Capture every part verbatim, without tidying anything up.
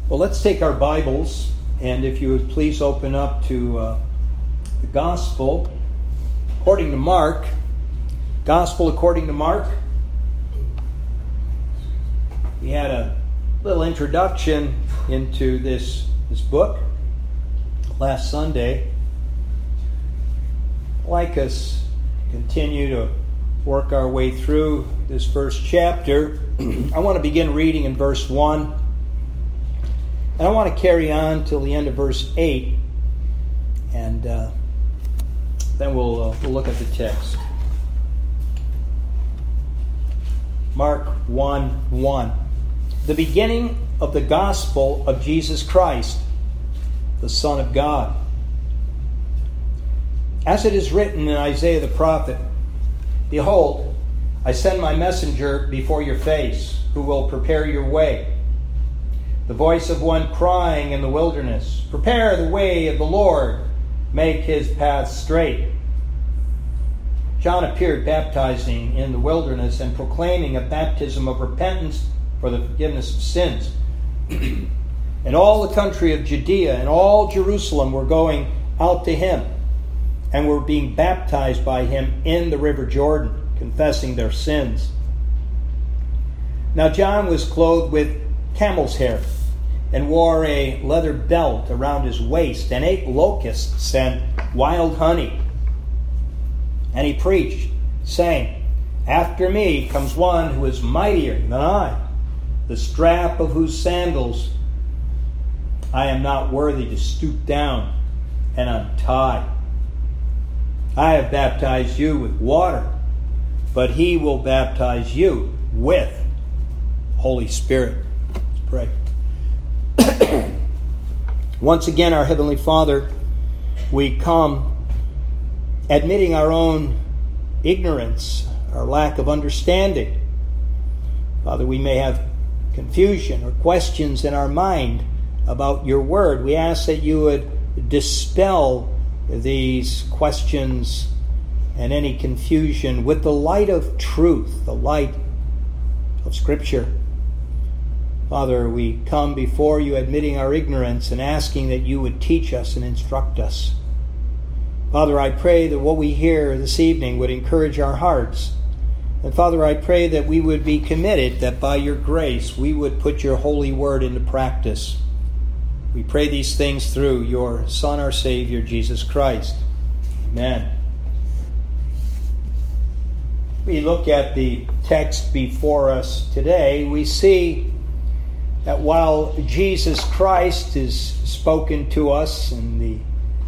Well, let's take our Bibles, and if you would please open up to uh, the Gospel according to Mark. Gospel according to Mark. We had a little introduction into this, this book last Sunday. I'd like us to continue to work our way through this first chapter. I want to begin reading in verse one. And I want to carry on till the end of verse eight, and uh, then we'll, uh, we'll look at the text. Mark one one. The beginning of the gospel of Jesus Christ, the Son of God. As it is written in Isaiah the prophet, "Behold, I send my messenger before your face, who will prepare your way. The voice of one crying in the wilderness, prepare the way of the Lord, make his path straight." John appeared baptizing in the wilderness and proclaiming a baptism of repentance for the forgiveness of sins. And all the country of Judea and all Jerusalem were going out to him and were being baptized by him in the river Jordan, confessing their sins. Now John was clothed with camel's hair, and wore a leather belt around his waist, and ate locusts and wild honey. And he preached, saying, "After me comes one who is mightier than I, the strap of whose sandals I am not worthy to stoop down and untie. I have baptized you with water, but he will baptize you with Holy Spirit." Let's pray. Once again, our Heavenly Father, we come admitting our own ignorance, our lack of understanding. Father, we may have confusion or questions in our mind about your word. We ask that you would dispel these questions and any confusion with the light of truth, the light of Scripture. Father, we come before you admitting our ignorance and asking that you would teach us and instruct us. Father, I pray that what we hear this evening would encourage our hearts. And Father, I pray that we would be committed, that by your grace we would put your holy word into practice. We pray these things through your Son, our Savior, Jesus Christ. Amen. We look at the text before us today. We see that while Jesus Christ is spoken to us in the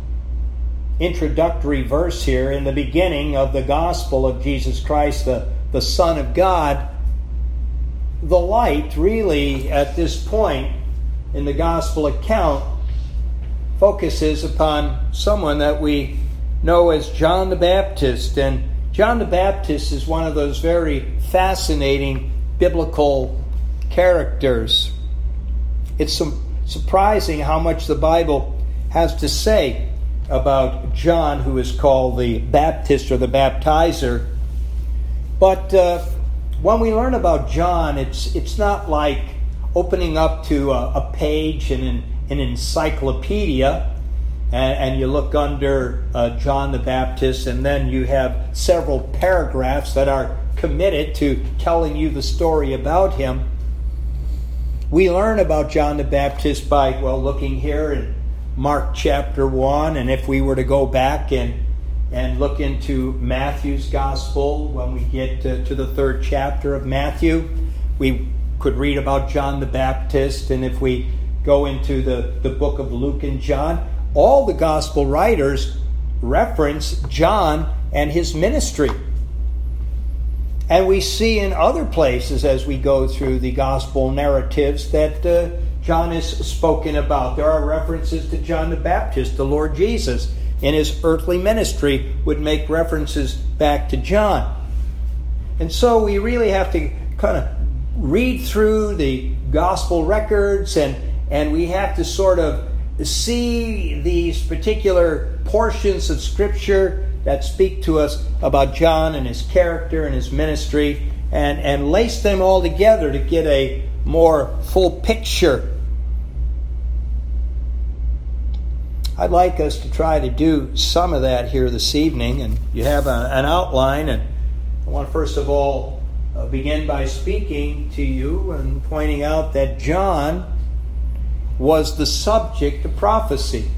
introductory verse here, in the beginning of the gospel of Jesus Christ, the, the Son of God, the light really at this point in the gospel account focuses upon someone that we know as John the Baptist. And John the Baptist is one of those very fascinating biblical characters. It's surprising how much the Bible has to say about John, who is called the Baptist or the Baptizer. But uh, when we learn about John, it's it's not like opening up to a, a page in an, an encyclopedia and, and you look under uh, John the Baptist, and then you have several paragraphs that are committed to telling you the story about him. We learn about John the Baptist by, well, looking here in Mark chapter one, and if we were to go back and and look into Matthew's gospel, when we get to, to the third chapter of Matthew, we could read about John the Baptist. And if we go into the, the book of Luke and John, all the gospel writers reference John and his ministry. And we see in other places as we go through the gospel narratives that uh, John is spoken about. There are references to John the Baptist. The Lord Jesus in his earthly ministry would make references back to John. And so we really have to kind of read through the gospel records, and, and we have to sort of see these particular portions of Scripture that speak to us about John and his character and his ministry, and, and lace them all together to get a more full picture I'd like us to try to do some of that here this evening, and you have a, an outline, and I want to first of all uh, begin by speaking to you and pointing out that John was the subject of prophecy.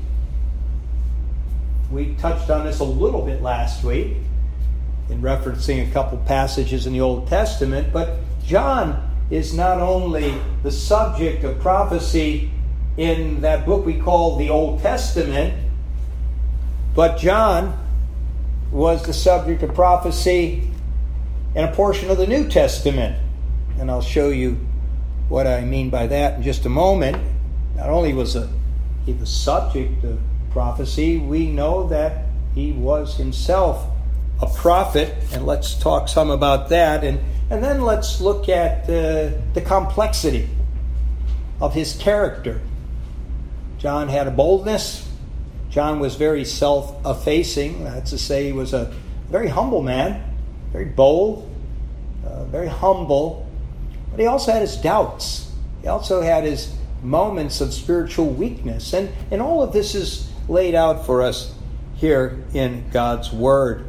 We touched on this a little bit last week in referencing a couple passages in the Old Testament, but John is not only the subject of prophecy in that book we call the Old Testament, but John was the subject of prophecy in a portion of the New Testament. And I'll show you what I mean by that in just a moment. Not only was a, he the subject of prophecy, we know that he was himself a prophet, and let's talk some about that. And, and then let's look at uh, the complexity of his character. John had a boldness. John was very self-effacing. That's to say, he was a very humble man, very bold, uh, very humble. But he also had his doubts. He also had his moments of spiritual weakness. And, and all of this is laid out for us here in God's Word.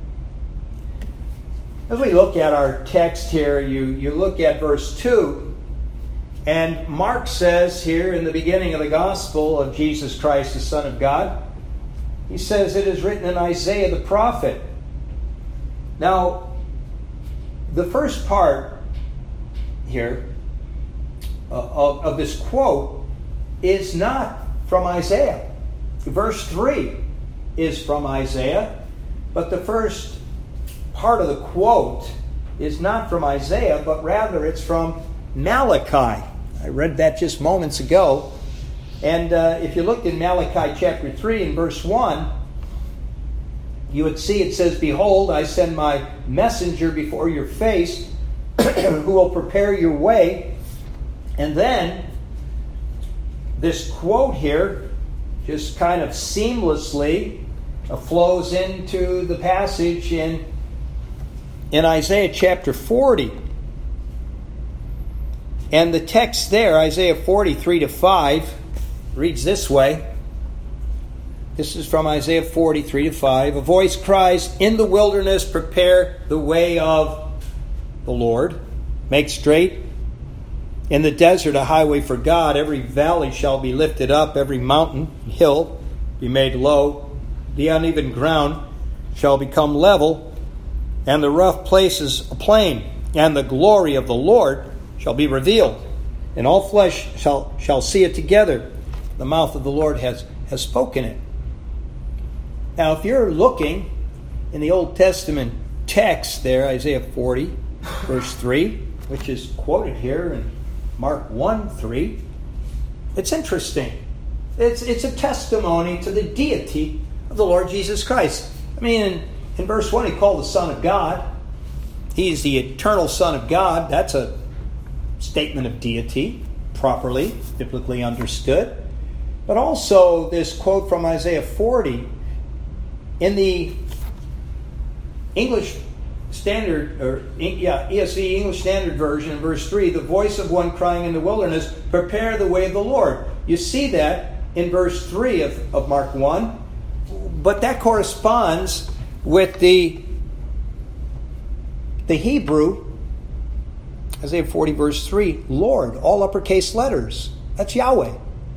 As we look at our text here, you, you look at verse two. And Mark says here in the beginning of the gospel of Jesus Christ, the Son of God, he says it is written in Isaiah the prophet. Now, the first part here uh, of, of this quote is not from Isaiah. Verse three is from Isaiah, but the first part of the quote is not from Isaiah, but rather it's from Malachi. I read that just moments ago. And uh, if you looked in Malachi chapter three and verse one, you would see it says, "Behold, I send my messenger before your face, who will prepare your way." And then this quote here just kind of seamlessly uh, flows into the passage in, in Isaiah chapter forty. And the text there, Isaiah forty, three to five, reads this way. This is from Isaiah forty, three to five. "A voice cries, in the wilderness, prepare the way of the Lord. Make straight in the desert a highway for God. Every valley shall be lifted up, every mountain, hill be made low. The uneven ground shall become level, and the rough places a plain. And the glory of the Lord shall be revealed, and all flesh shall, shall see it together. The mouth of the Lord has, has spoken it." Now, if you're looking in the Old Testament text there, Isaiah forty, verse three, which is quoted here in Mark one, three, it's interesting. It's, it's a testimony to the deity of the Lord Jesus Christ. I mean, in, in verse one, he called the Son of God. He's the eternal Son of God. That's a statement of deity, properly, biblically understood. But also this quote from Isaiah forty, in the English Standard, or yeah, E S V English Standard Version, in verse three, "The voice of one crying in the wilderness, prepare the way of the Lord." You see that in verse three of, of Mark one, but that corresponds with the, the Hebrew, Isaiah forty, verse three, Lord, all uppercase letters. That's Yahweh.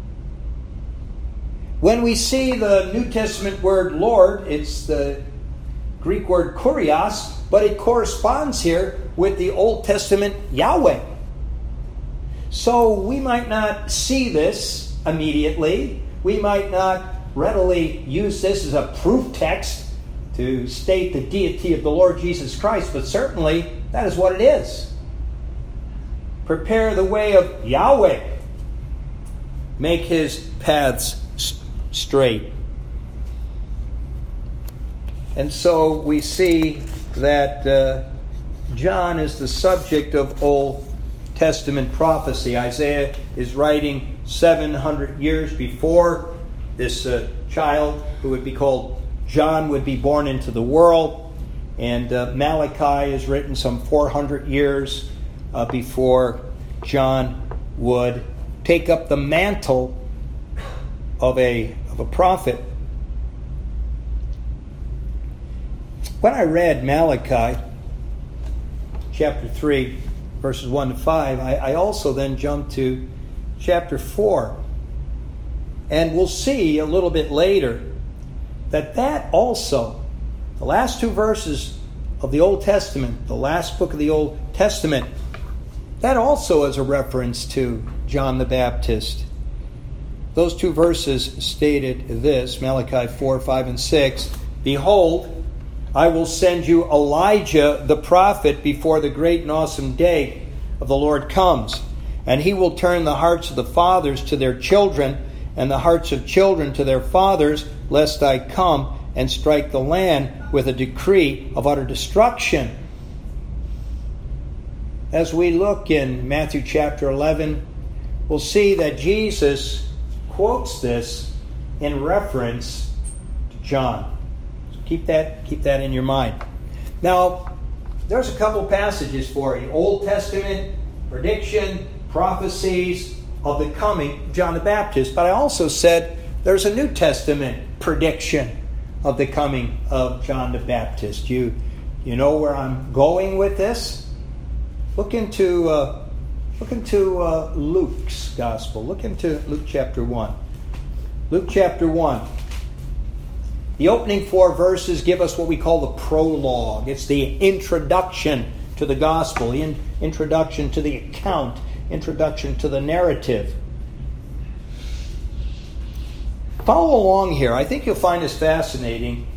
When we see the New Testament word Lord, it's the Greek word kurios, but it corresponds here with the Old Testament Yahweh. So we might not see this immediately. We might not readily use this as a proof text to state the deity of the Lord Jesus Christ, but certainly that is what it is. Prepare the way of Yahweh. Make his paths straight. And so we see that uh, John is the subject of Old Testament prophecy. Isaiah is writing seven hundred years before this uh, child, who would be called John, would be born into the world. And uh, Malachi is written some four hundred years uh, before John would take up the mantle of a of a prophet. When I read Malachi chapter three, verses one to five, I, I also then jumped to chapter four. And we'll see a little bit later that that also, the last two verses of the Old Testament, the last book of the Old Testament, that also is a reference to John the Baptist. Those two verses stated this, Malachi four, five, and six, "Behold, I will send you Elijah the prophet before the great and awesome day of the Lord comes. And he will turn the hearts of the fathers to their children, and the hearts of children to their fathers, lest I come and strike the land with a decree of utter destruction." As we look in Matthew chapter eleven, we'll see that Jesus quotes this in reference to John. So keep that, keep that in your mind. Now, there's a couple passages for you. Old Testament prediction, prophecies of the coming of John the Baptist. But I also said there's a New Testament prediction of the coming of John the Baptist. You, you know where I'm going with this? Look into uh, look into uh, Luke's Gospel. Look into Luke chapter one. Luke chapter one. The opening four verses give us what we call the prologue. It's the introduction to the Gospel, the in- introduction to the account, introduction to the narrative. Follow along here. I think you'll find this fascinating.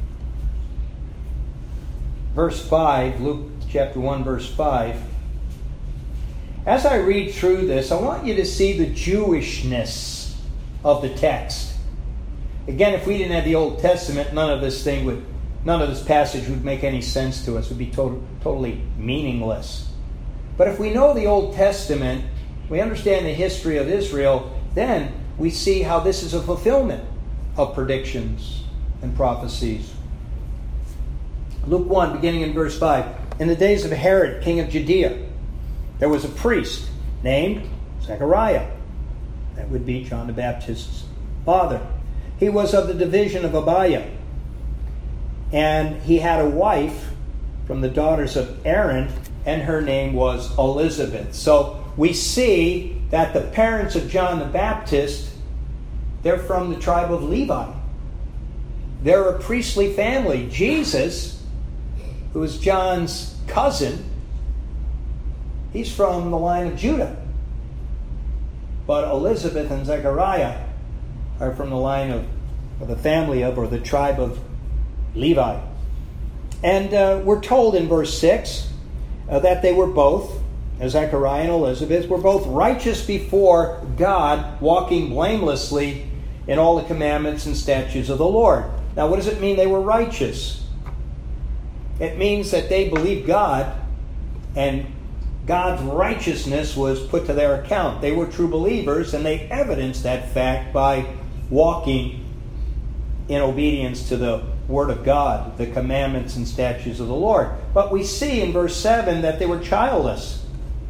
Verse five, Luke chapter one, verse five. As I read through this, I want you to see the Jewishness of the text. Again, if we didn't have the Old Testament, none of this thing would, none of this passage would make any sense to us. It would be total, totally meaningless. But if we know the Old Testament, we understand the history of Israel, then we see how this is a fulfillment of predictions and prophecies. Luke one, beginning in verse five. In the days of Herod, king of Judea, there was a priest named Zechariah. That would be John the Baptist's father. He was of the division of Abiah. And he had a wife from the daughters of Aaron, and her name was Elizabeth. So we see that the parents of John the Baptist, they're from the tribe of Levi. They're a priestly family. Jesus, who is John's cousin, he's from the line of Judah. But Elizabeth and Zechariah are from the line of, of the family of, or the tribe of Levi. And uh, we're told in verse six uh, that they were both, Zechariah and Elizabeth, were both righteous before God, walking blamelessly in all the commandments and statutes of the Lord. Now, what does it mean they were righteous? It means that they believed God, and God's righteousness was put to their account. They were true believers, and they evidenced that fact by walking in obedience to the Word of God, the commandments and statutes of the Lord. But we see in verse seven that they were childless.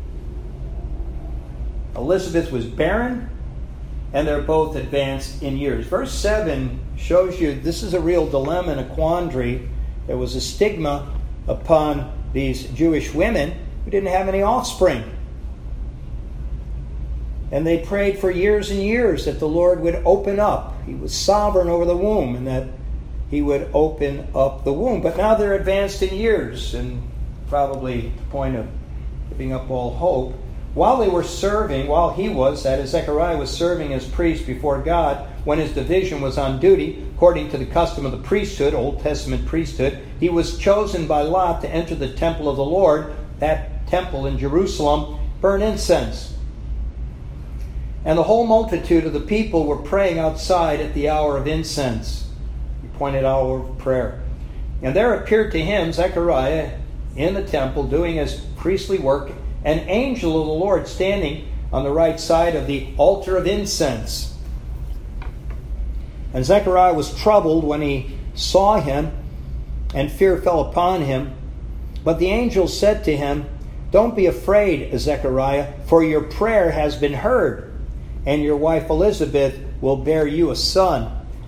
Elizabeth was barren, and they're both advanced in years. Verse seven shows you this is a real dilemma and a quandary. There was a stigma upon these Jewish women who didn't have any offspring. And they prayed for years and years that the Lord would open up. He was sovereign over the womb, and that He would open up the womb. But now they're advanced in years, and probably to the point of giving up all hope. While they were serving, while he was, that is, Zechariah was serving as priest before God, when his division was on duty, according to the custom of the priesthood, Old Testament priesthood, he was chosen by lot to enter the temple of the Lord, that temple in Jerusalem, burn incense. And the whole multitude of the people were praying outside at the hour of incense, the appointed hour of prayer. And there appeared to him, Zechariah, in the temple, doing his priestly work, an angel of the Lord standing on the right side of the altar of incense. And Zechariah was troubled when he saw him, and fear fell upon him. But the angel said to him, "Don't be afraid, Zechariah, for your prayer has been heard, and your wife Elizabeth will bear you a son,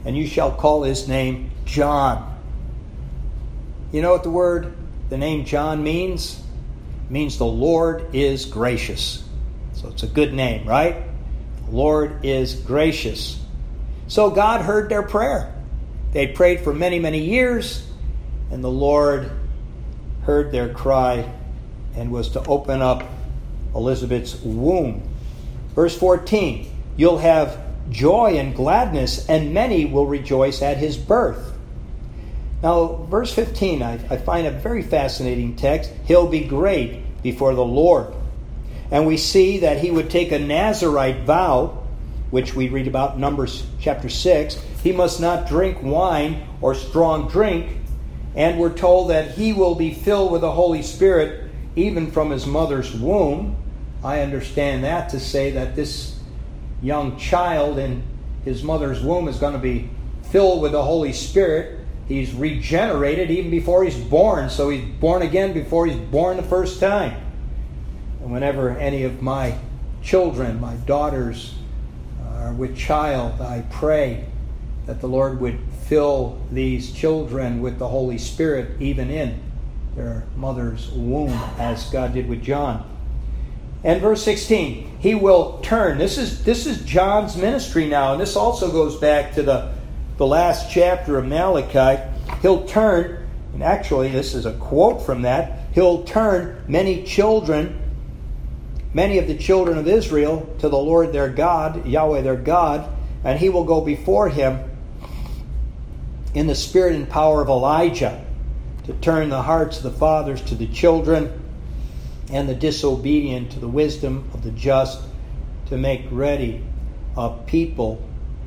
and you shall call his name John. You know what the word, the name John means? It means the Lord is gracious. So it's a good name, right? The Lord is gracious. So God heard their prayer. They prayed for many, many years, and the Lord heard their cry and was to open up Elizabeth's womb. Verse fourteen, you'll have joy and gladness, and many will rejoice at his birth. Now, verse fifteen, I, I find a very fascinating text. He'll be great before the Lord. And we see that he would take a Nazirite vow, which we read about in Numbers chapter six. He must not drink wine or strong drink. And we're told that he will be filled with the Holy Spirit even from his mother's womb. I understand that to say that this young child in his mother's womb is going to be filled with the Holy Spirit. He's regenerated even before he's born, so he's born again before he's born the first time. And whenever any of my children, my daughters, are with child, I pray that the Lord would fill these children with the Holy Spirit even in their mother's womb, as God did with John. And verse sixteen, he will turn. This is this is John's ministry now, and this also goes back to the, the last chapter of Malachi. He'll turn, and actually this is a quote from that, he'll turn many children, many of the children of Israel, to the Lord their God, Yahweh their God, and he will go before him in the spirit and power of Elijah, to turn the hearts of the fathers to the children, and the disobedient to the wisdom of the just, to make ready a people,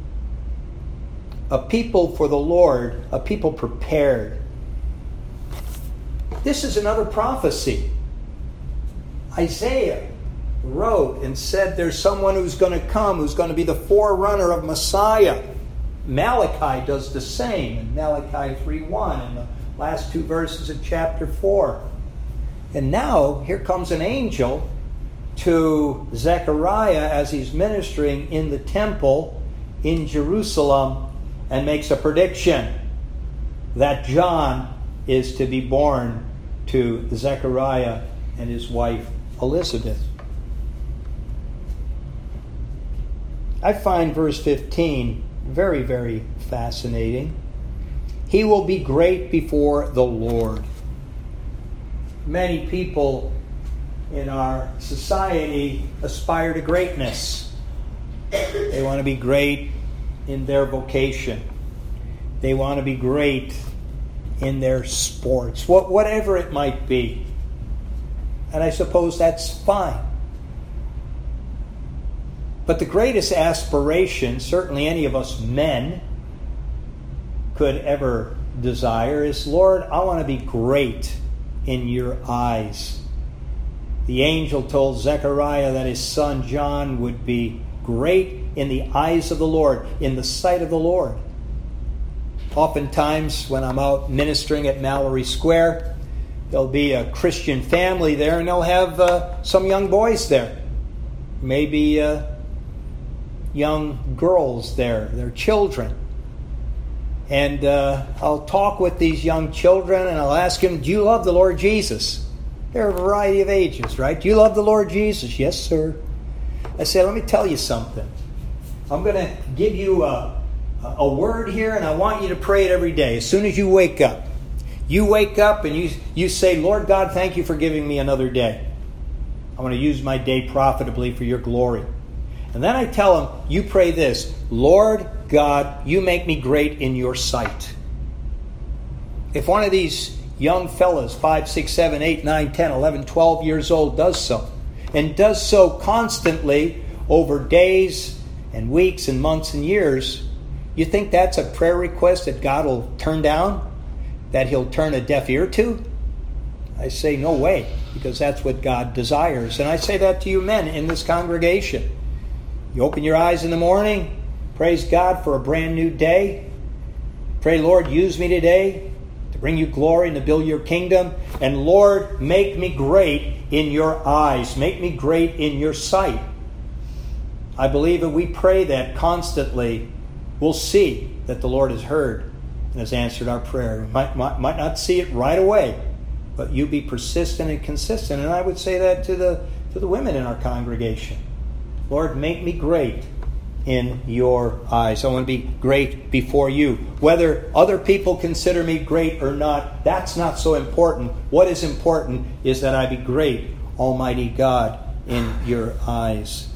a people for the Lord, a people prepared. This is another prophecy. Isaiah wrote and said there's someone who's going to come, who's going to be the forerunner of Messiah. Malachi does the same in Malachi three one, in the last two verses of chapter four. And now, here comes an angel to Zechariah as he's ministering in the temple in Jerusalem and makes a prediction that John is to be born to Zechariah and his wife Elizabeth. I find verse fifteen very, very fascinating. He will be great before the Lord. Many people in our society aspire to greatness. They want to be great in their vocation. They want to be great in their sports, what, whatever it might be. And I suppose that's fine. But the greatest aspiration, certainly any of us men could ever desire, is, Lord, I want to be great in your eyes. The angel told Zechariah that his son John would be great in the eyes of the Lord, in the sight of the Lord. Oftentimes, when I'm out ministering at Mallory Square, there'll be a Christian family there, and they'll have uh, some young boys there. Maybe uh, young girls there, their children. And uh, I'll talk with these young children, and I'll ask them, do you love the Lord Jesus? They're a variety of ages, right? Do you love the Lord Jesus? Yes, sir. I say, let me tell you something. I'm going to give you a, a word here, and I want you to pray it every day. As soon as you wake up, you wake up and you, you say, Lord God, thank you for giving me another day. I want to use my day profitably for your glory. And then I tell them, you pray this, Lord God, you make me great in your sight. If one of these young fellas, five, six, seven, eight, nine, ten, eleven, twelve years old, does so, and does so constantly over days and weeks and months and years, you think that's a prayer request that God will turn down? That he'll turn a deaf ear to? I say no way, because that's what God desires. And I say that to you men in this congregation. You open your eyes in the morning, praise God for a brand new day. Pray, Lord, use me today to bring you glory and to build your kingdom. And Lord, make me great in your eyes. Make me great in your sight. I believe if we pray that constantly, we'll see that the Lord has heard and has answered our prayer. We might, might, might not see it right away, but you be persistent and consistent. And I would say that to the to the women in our congregation. Lord, make me great in your eyes. I want to be great before you. Whether other people consider me great or not, that's not so important. What is important is that I be great, Almighty God, in your eyes.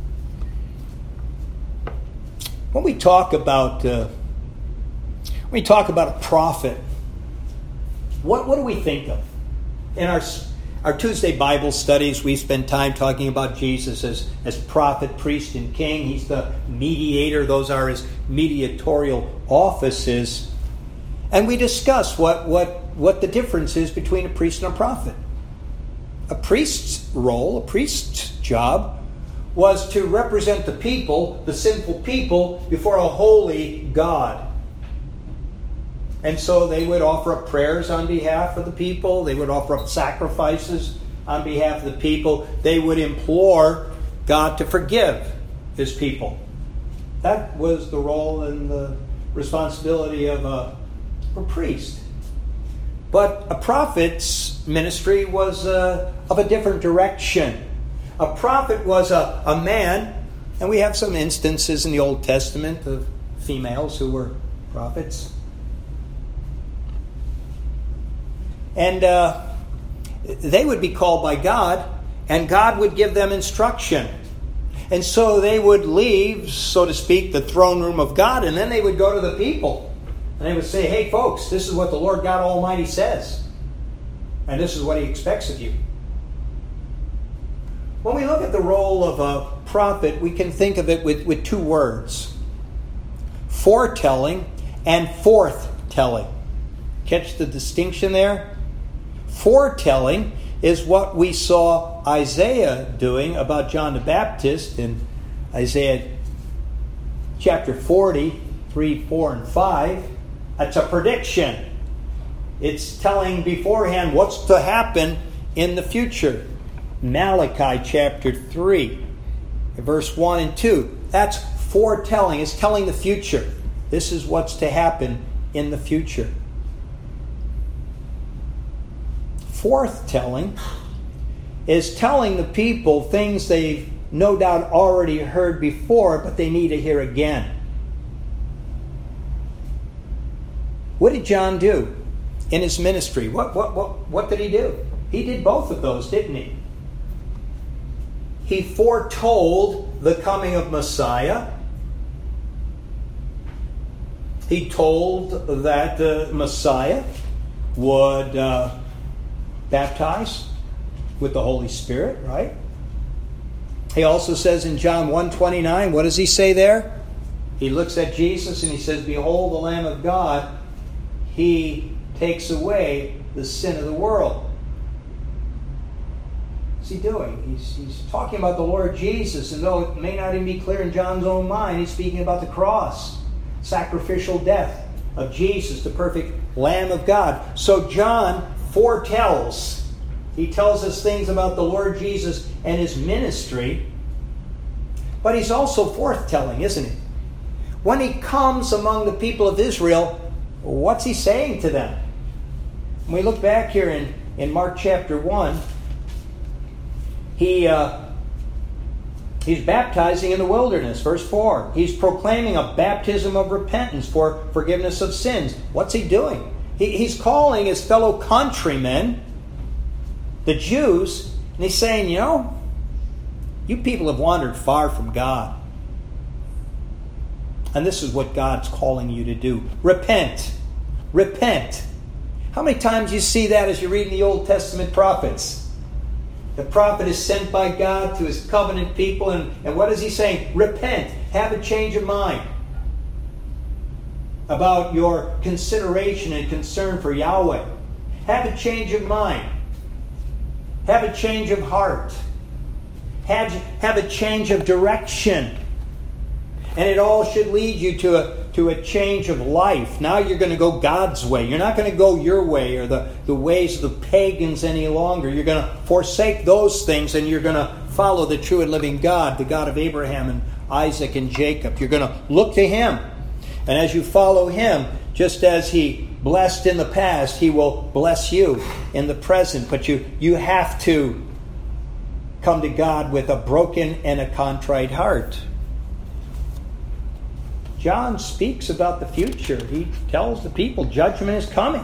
When we talk about uh, when we talk about a prophet, what what do we think of? In our our Tuesday Bible studies, we spend time talking about Jesus as, as prophet, priest, and king. He's the mediator. Those are his mediatorial offices. And we discuss what, what, what the difference is between a priest and a prophet. A priest's role, a priest's job, was to represent the people, the sinful people, before a holy God. And so they would offer up prayers on behalf of the people. They would offer up sacrifices on behalf of the people. They would implore God to forgive his people. That was the role and the responsibility of a, a priest. But a prophet's ministry was uh, of a different direction. A prophet was a, a man, and we have some instances in the Old Testament of females who were prophets. And uh, they would be called by God, and God would give them instruction. And so they would leave, so to speak, the throne room of God, and then they would go to the people. And they would say, hey, folks, this is what the Lord God Almighty says. And this is what he expects of you. When we look at the role of a prophet, we can think of it with, with two words. Foretelling and forthtelling. Catch the distinction there? Foretelling is what we saw Isaiah doing about John the Baptist in Isaiah chapter forty, three, four, and five. That's a prediction. It's telling beforehand what's to happen in the future. Malachi chapter three, verse one and two. That's foretelling. It's telling the future. This is what's to happen in the future. Forthtelling is telling the people things they've no doubt already heard before, but they need to hear again. What did John do in his ministry? What, what, what, what did he do? He did both of those, didn't he? He foretold the coming of Messiah. He told that the Messiah would uh, baptize with the Holy Spirit, right? He also says in John one twenty-nine, what does he say there? He looks at Jesus and he says, behold the Lamb of God, he takes away the sin of the world. What's he doing? He's, he's talking about the Lord Jesus, and though it may not even be clear in John's own mind, he's speaking about the cross, sacrificial death of Jesus, the perfect Lamb of God. So John foretells. He tells us things about the Lord Jesus and his ministry. But he's also forthtelling, isn't he? When he comes among the people of Israel, what's he saying to them? When we look back here in, in Mark chapter one, he uh, he's baptizing in the wilderness, verse four. He's proclaiming a baptism of repentance for forgiveness of sins. What's he doing? He's calling his fellow countrymen, the Jews, and he's saying, you know, you people have wandered far from God. And this is what God's calling you to do. Repent. Repent. How many times you see that as you read in the Old Testament prophets? The prophet is sent by God to his covenant people, and, and what is he saying? Repent. Have a change of mind about your consideration and concern for Yahweh. Have a change of mind. Have a change of heart. Have, have a change of direction. And it all should lead you to a, to a change of life. Now you're going to go God's way. You're not going to go your way or the, the ways of the pagans any longer. You're going to forsake those things, and you're going to follow the true and living God, the God of Abraham and Isaac and Jacob. You're going to look to him. And as you follow him, just as he blessed in the past, he will bless you in the present. But you, you have to come to God with a broken and a contrite heart. John speaks about the future. He tells the people judgment is coming.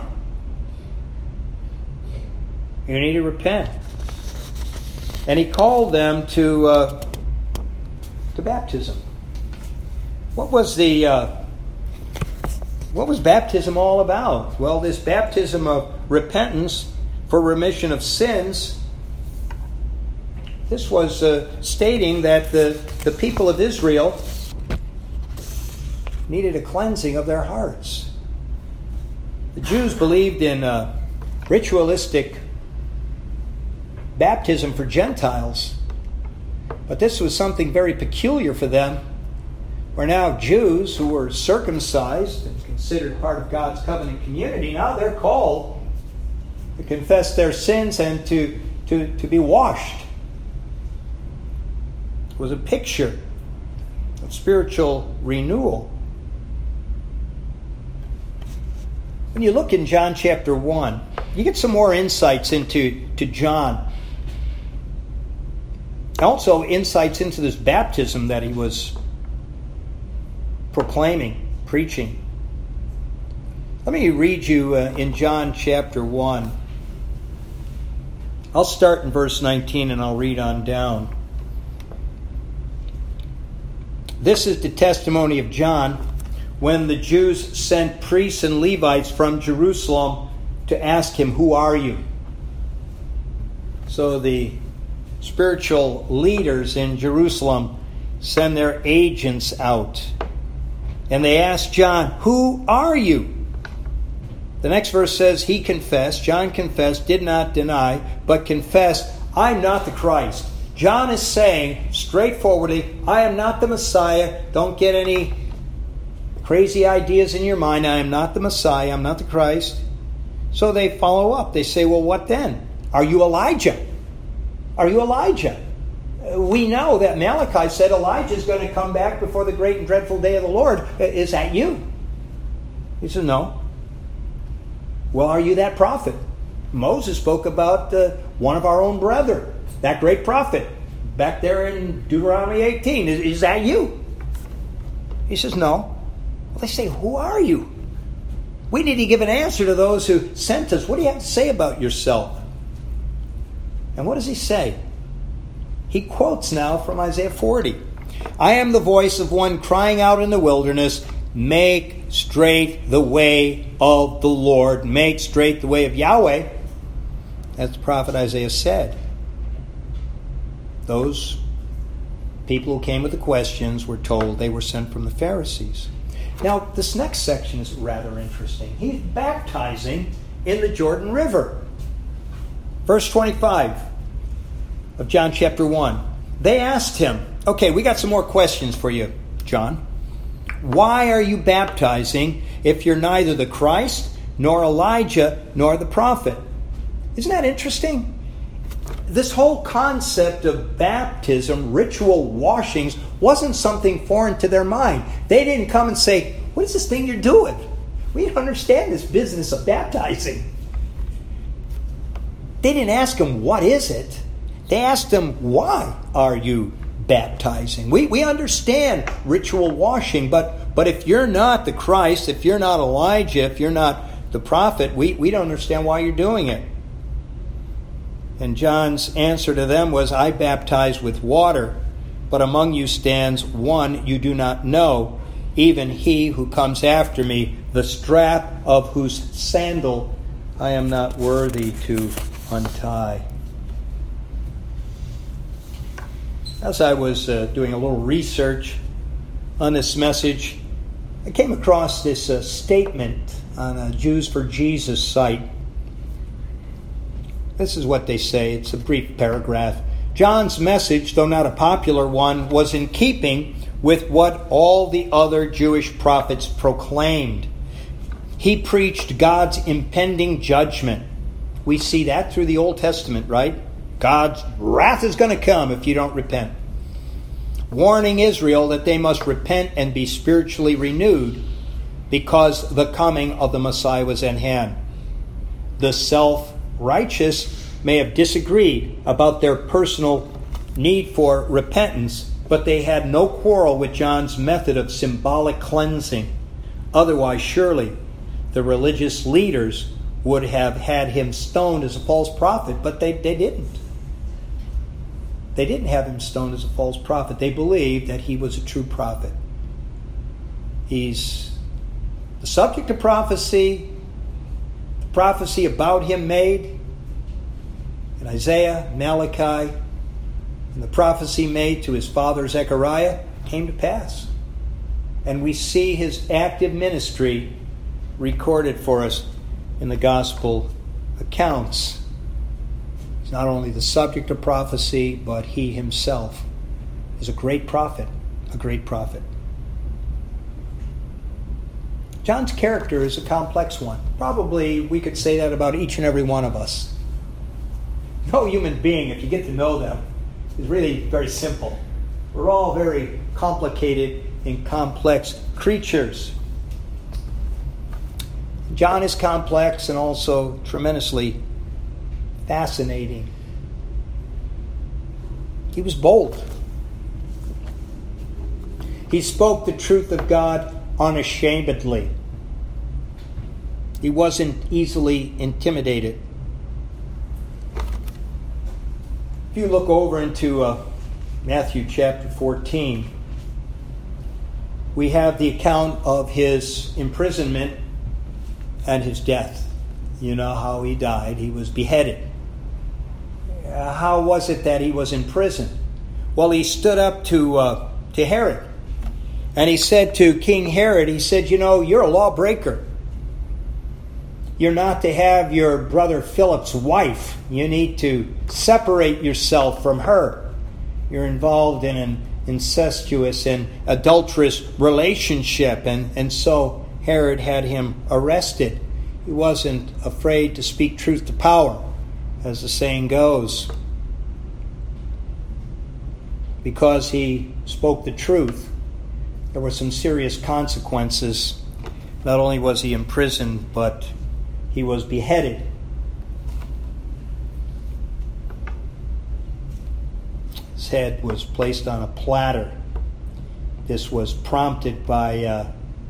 You need to repent. And he called them to uh, to baptism. What was the uh, what was baptism all about? Well, this baptism of repentance for remission of sins. This was uh, stating that the, the people of Israel needed a cleansing of their hearts. The Jews believed in uh, ritualistic baptism for Gentiles, but this was something very peculiar for them, where now Jews who were circumcised and considered part of God's covenant community, now they're called to confess their sins and to, to, to be washed. It was a picture of spiritual renewal. When you look in John chapter one, you get some more insights into to John. Also insights into this baptism that he was proclaiming, preaching. Let me read you uh, in John chapter one. I'll start in verse nineteen and I'll read on down. This is the testimony of John when the Jews sent priests and Levites from Jerusalem to ask him, "Who are you?" So the spiritual leaders in Jerusalem send their agents out. And they ask John, "Who are you?" The next verse says, he confessed, John confessed, did not deny, but confessed, "I'm not the Christ." John is saying straightforwardly, I am not the Messiah. Don't get any crazy ideas in your mind. I am not the Messiah. I'm not the Christ. So they follow up. They say, well, what then? Are you Elijah? Are you Elijah? We know that Malachi said Elijah is going to come back before the great and dreadful day of the Lord. Is that you? He says, no. Well, are you that prophet? Moses spoke about uh, one of our own brethren, that great prophet, back there in Deuteronomy eighteen. Is, is that you? He says, no. Well, they say, who are you? We need to give an answer to those who sent us. What do you have to say about yourself? And what does he say? He quotes now from Isaiah forty. I am the voice of one crying out in the wilderness, make straight the way of the Lord, make straight the way of Yahweh. As the prophet Isaiah said. Those people who came with the questions were told they were sent from the Pharisees. Now, this next section is rather interesting. He's baptizing in the Jordan River. Verse twenty-five of John chapter one. They asked him, okay, we got some more questions for you, John. Why are you baptizing if you're neither the Christ, nor Elijah, nor the prophet? Isn't that interesting? This whole concept of baptism, ritual washings, wasn't something foreign to their mind. They didn't come and say, what is this thing you're doing? We don't understand this business of baptizing. They didn't ask him, what is it? They asked him, why are you baptizing? We we understand ritual washing, but, but if you're not the Christ, if you're not Elijah, if you're not the prophet, we, we don't understand why you're doing it. And John's answer to them was, I baptize with water, but among you stands one you do not know, even he who comes after me, the strap of whose sandal I am not worthy to untie. As I was uh, doing a little research on this message, I came across this uh, statement on a Jews for Jesus site. This is what they say. It's a brief paragraph. John's message, though not a popular one, was in keeping with what all the other Jewish prophets proclaimed. He preached God's impending judgment. We see that through the Old Testament, right? God's wrath is going to come if you don't repent. Warning Israel that they must repent and be spiritually renewed, because the coming of the Messiah was at hand. The self-righteous may have disagreed about their personal need for repentance, but they had no quarrel with John's method of symbolic cleansing. Otherwise, surely the religious leaders would have had him stoned as a false prophet, but they, they didn't. They didn't have him stoned as a false prophet. They believed that he was a true prophet. He's the subject of prophecy, the prophecy about him made in Isaiah, Malachi, and the prophecy made to his father Zechariah came to pass. And we see his active ministry recorded for us in the gospel accounts. He's not only the subject of prophecy, but he himself is a great prophet, a great prophet. John's character is a complex one. Probably we could say that about each and every one of us. No human being, if you get to know them, is really very simple. We're all very complicated and complex creatures. John is complex and also tremendously fascinating. He was bold. He spoke the truth of God unashamedly. He wasn't easily intimidated. If you look over into uh, Matthew chapter fourteen, we have the account of his imprisonment and his death. You know how he died. He was beheaded. Uh, how was it that he was in prison? Well, he stood up to uh, to Herod. And he said to King Herod, he said, you know, you're a lawbreaker. You're not to have your brother Philip's wife. You need to separate yourself from her. You're involved in an incestuous and adulterous relationship. And, and so Herod had him arrested. He wasn't afraid to speak truth to power, as the saying goes. Because he spoke the truth, there were some serious consequences. Not only was he imprisoned, but he was beheaded. His head was placed on a platter. This was prompted by uh,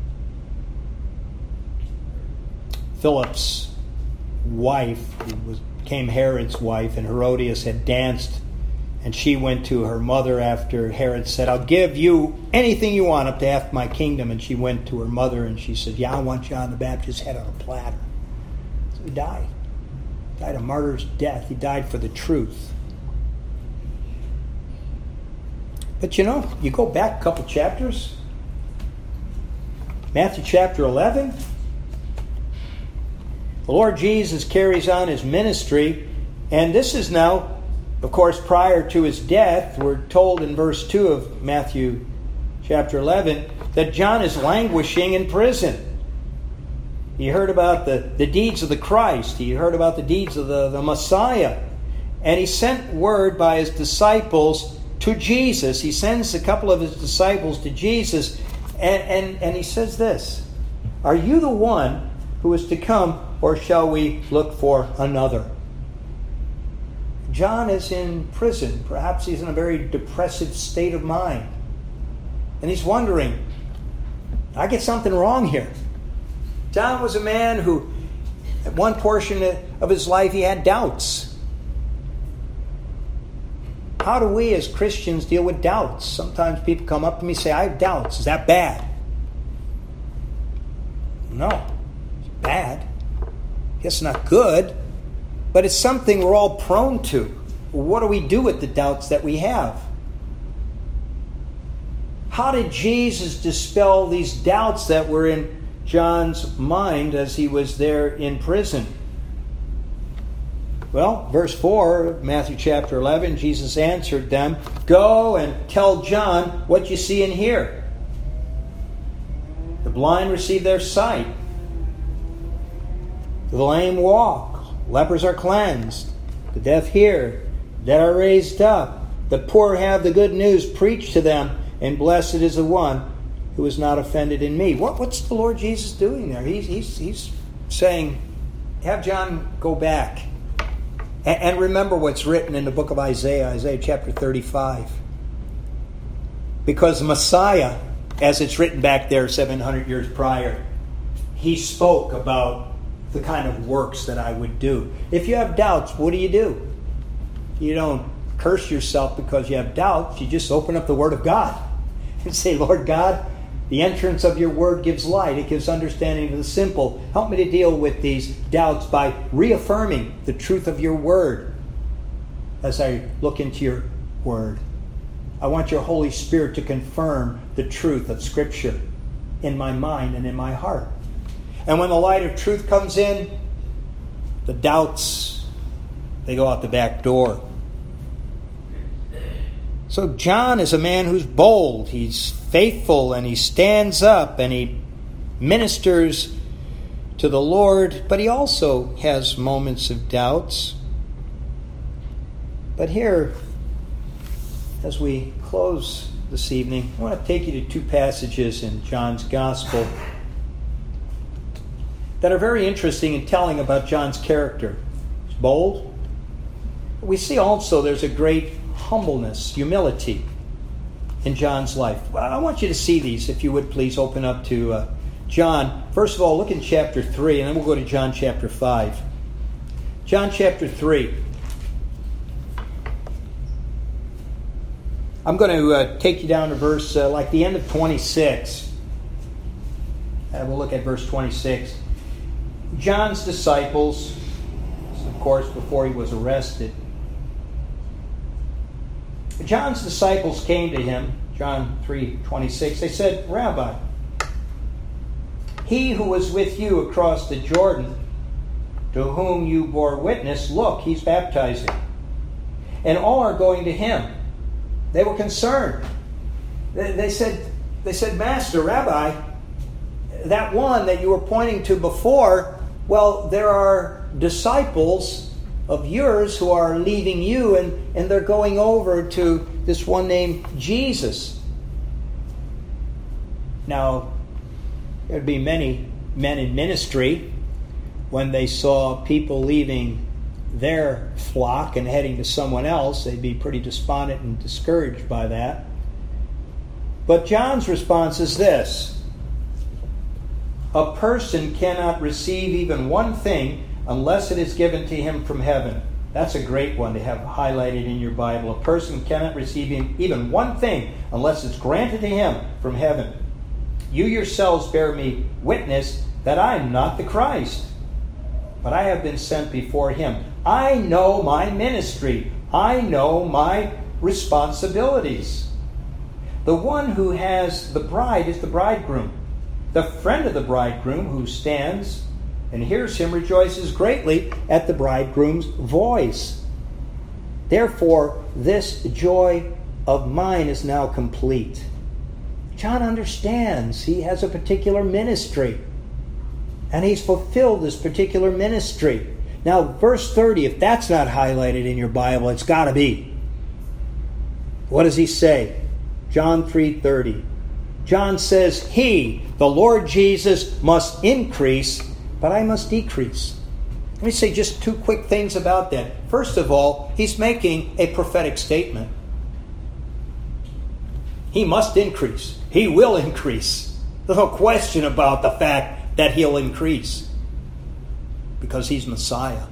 Philip's wife, who was, became Herod's wife, and Herodias had danced. And she went to her mother after Herod said, I'll give you anything you want up to half my kingdom. And she went to her mother and she said, yeah, I want John the Baptist's head on a platter. So he died. He died a martyr's death. He died for the truth. But you know, you go back a couple chapters. Matthew chapter eleven. The Lord Jesus carries on his ministry. And this is now, of course, prior to his death. We're told in verse two of Matthew chapter eleven that John is languishing in prison. He heard about the, the deeds of the Christ. He heard about the deeds of the, the Messiah. And he sent word by his disciples to Jesus. He sends a couple of his disciples to Jesus. And, and, and he says this, are you the one who is to come, or shall we look for another? John is in prison. Perhaps he's in a very depressive state of mind. And he's wondering, I get something wrong here. John was a man who, at one portion of his life, he had doubts. How do we as Christians deal with doubts? Sometimes people come up to me and say, I have doubts. Is that bad? No. It's bad. It's not good. But it's something we're all prone to. What do we do with the doubts that we have? How did Jesus dispel these doubts that were in John's mind as he was there in prison? Well, verse four of Matthew chapter eleven, Jesus answered them, go and tell John what you see and hear. The blind receive their sight. The lame walk. Lepers are cleansed. The deaf hear. The dead are raised up. The poor have the good news preached to them. And blessed is the one who is not offended in me. What, what's the Lord Jesus doing there? He's, he's, he's saying, have John go back and, and remember what's written in the book of Isaiah, Isaiah chapter thirty-five. Because the Messiah, as it's written back there seven hundred years prior, he spoke about the kind of works that I would do. If you have doubts, what do you do? You don't curse yourself because you have doubts. You just open up the Word of God and say, Lord God, the entrance of your Word gives light. It gives understanding to the simple. Help me to deal with these doubts by reaffirming the truth of your Word as I look into your Word. I want your Holy Spirit to confirm the truth of Scripture in my mind and in my heart. And when the light of truth comes in, the doubts, they go out the back door. So John is a man who's bold, he's faithful, and he stands up and he ministers to the Lord, but he also has moments of doubts. But here, as we close this evening, I want to take you to two passages in John's Gospel that are very interesting in telling about John's character. He's bold. We see also there's a great humbleness, humility in John's life. Well, I want you to see these, if you would please open up to uh, John. First of all, look in chapter three, and then we'll go to John chapter five. John chapter three. I'm going to uh, take you down to verse, uh, like the end of twenty-six. Uh, we'll look at verse twenty-six. John's disciples, of course, before he was arrested. John's disciples came to him, John three twenty-six. They said, Rabbi, he who was with you across the Jordan, to whom you bore witness, look, he's baptizing. And all are going to him. They were concerned. They said, they said, Master, Rabbi, that one that you were pointing to before, well, there are disciples of yours who are leaving you, and, and they're going over to this one named Jesus. Now, there'd be many men in ministry when they saw people leaving their flock and heading to someone else, they'd be pretty despondent and discouraged by that. But John's response is this: a person cannot receive even one thing unless it is given to him from heaven. That's a great one to have highlighted in your Bible. A person cannot receive even one thing unless it's granted to him from heaven. You yourselves bear me witness that I am not the Christ, but I have been sent before him. I know my ministry. I know my responsibilities. The one who has the bride is the bridegroom. The friend of the bridegroom who stands and hears him rejoices greatly at the bridegroom's voice. Therefore, this joy of mine is now complete. John understands he has a particular ministry, and he's fulfilled this particular ministry. Now, verse thirty, if that's not highlighted in your Bible, it's got to be. What does he say? John three thirty. John says, he, the Lord Jesus, must increase, but I must decrease. Let me say just two quick things about that. First of all, he's making a prophetic statement. He must increase. He will increase. There's no question about the fact that he'll increase, because he's Messiah.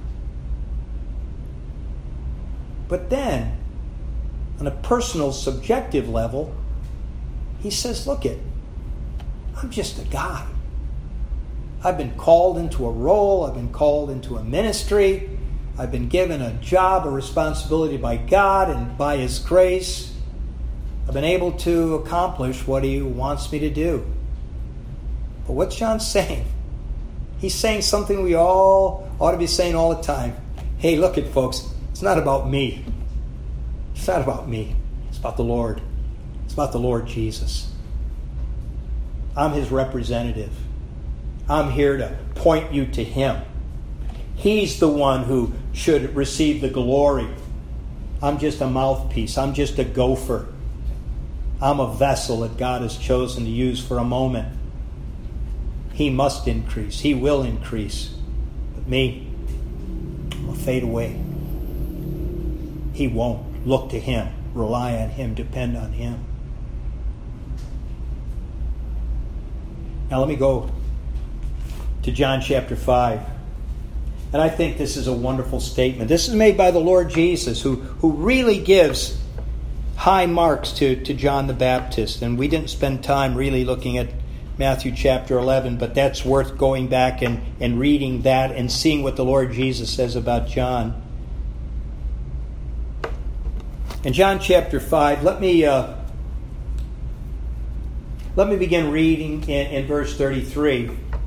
But then, on a personal, subjective level, he says, look it, I'm just a guy. I've been called into a role. I've been called into a ministry. I've been given a job, a responsibility by God and by his grace. I've been able to accomplish what he wants me to do. But what's John saying? He's saying something we all ought to be saying all the time. Hey, look it, folks. It's not about me. It's not about me. It's about the Lord. It's about the Lord Jesus. I'm his representative. I'm here to point you to him. He's the one who should receive the glory. I'm just a mouthpiece. I'm just a gopher. I'm a vessel that God has chosen to use for a moment. He must increase. He will increase. But me, I'm going to fade away. He won't. Look to Him. Rely on Him. Depend on Him. Now let me go to John chapter five. And I think this is a wonderful statement. This is made by the Lord Jesus, who, who really gives high marks to, to John the Baptist. And we didn't spend time really looking at Matthew chapter eleven, but that's worth going back and, and reading that and seeing what the Lord Jesus says about John. In John chapter five, let me uh, let me begin reading in, in verse thirty-three.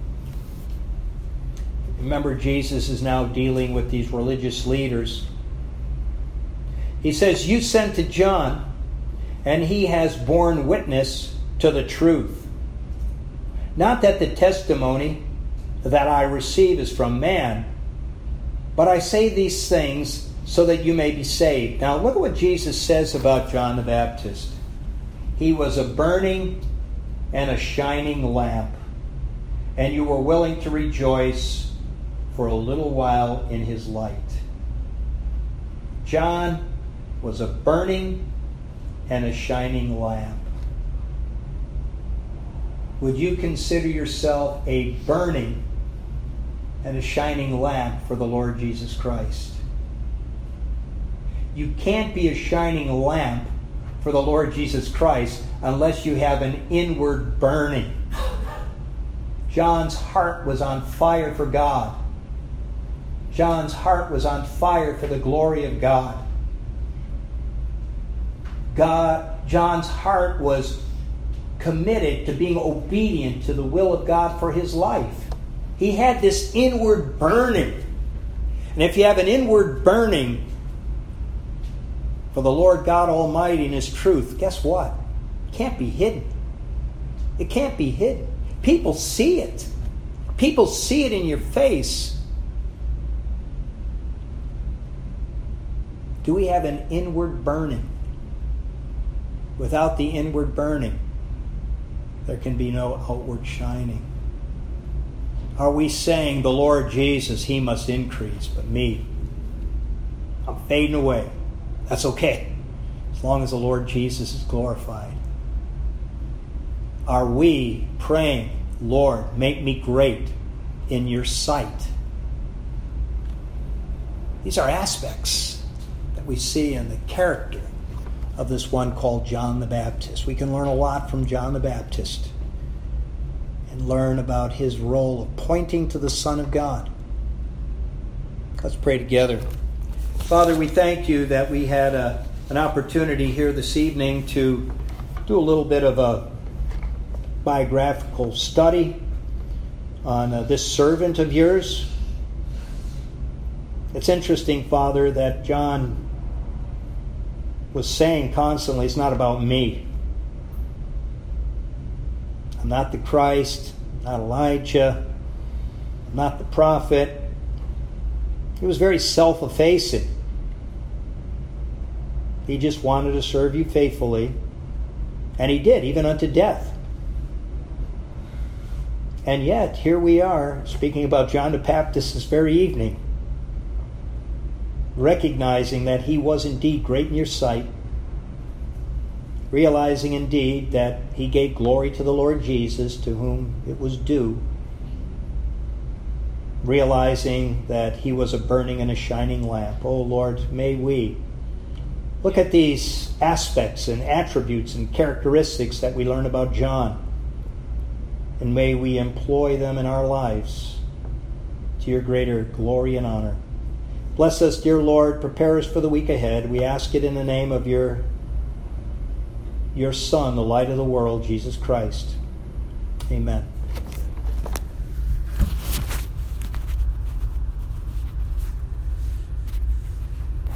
Remember, Jesus is now dealing with these religious leaders. He says, "You sent to John, and he has borne witness to the truth. Not that the testimony that I receive is from man, but I say these things so that you may be saved." Now look at what Jesus says about John the Baptist. He was a burning and a shining lamp, and you were willing to rejoice for a little while in his light. John was a burning and a shining lamp. Would you consider yourself a burning and a shining lamp for the Lord Jesus Christ? You can't be a shining lamp for the Lord Jesus Christ unless you have an inward burning. John's heart was on fire for God. John's heart was on fire for the glory of God. God, John's heart was committed to being obedient to the will of God for his life. He had this inward burning. And if you have an inward burning for the Lord God Almighty and His truth, guess what? It can't be hidden. It can't be hidden. People see it. People see it in your face. Do we have an inward burning? Without the inward burning, there can be no outward shining. Are we saying, the Lord Jesus, He must increase, but me, I'm fading away? That's okay, as long as the Lord Jesus is glorified. Are we praying, Lord, make me great in your sight? These are aspects that we see in the character of this one called John the Baptist. We can learn a lot from John the Baptist and learn about his role of pointing to the Son of God. Let's pray together. Father, we thank you that we had a, an opportunity here this evening to do a little bit of a biographical study on uh, this servant of yours. It's interesting, Father, that John was saying constantly, it's not about me. I'm not the Christ, not Elijah, I'm not the prophet. He was very self-effacing. He just wanted to serve you faithfully, and he did, even unto death. And yet, here we are, speaking about John the Baptist this very evening, recognizing that he was indeed great in your sight, realizing indeed that he gave glory to the Lord Jesus, to whom it was due, realizing that he was a burning and a shining lamp. Oh Lord, may we look at these aspects and attributes and characteristics that we learn about John, and may we employ them in our lives to your greater glory and honor. Bless us, dear Lord. Prepare us for the week ahead. We ask it in the name of your, your Son, the light of the world, Jesus Christ. Amen.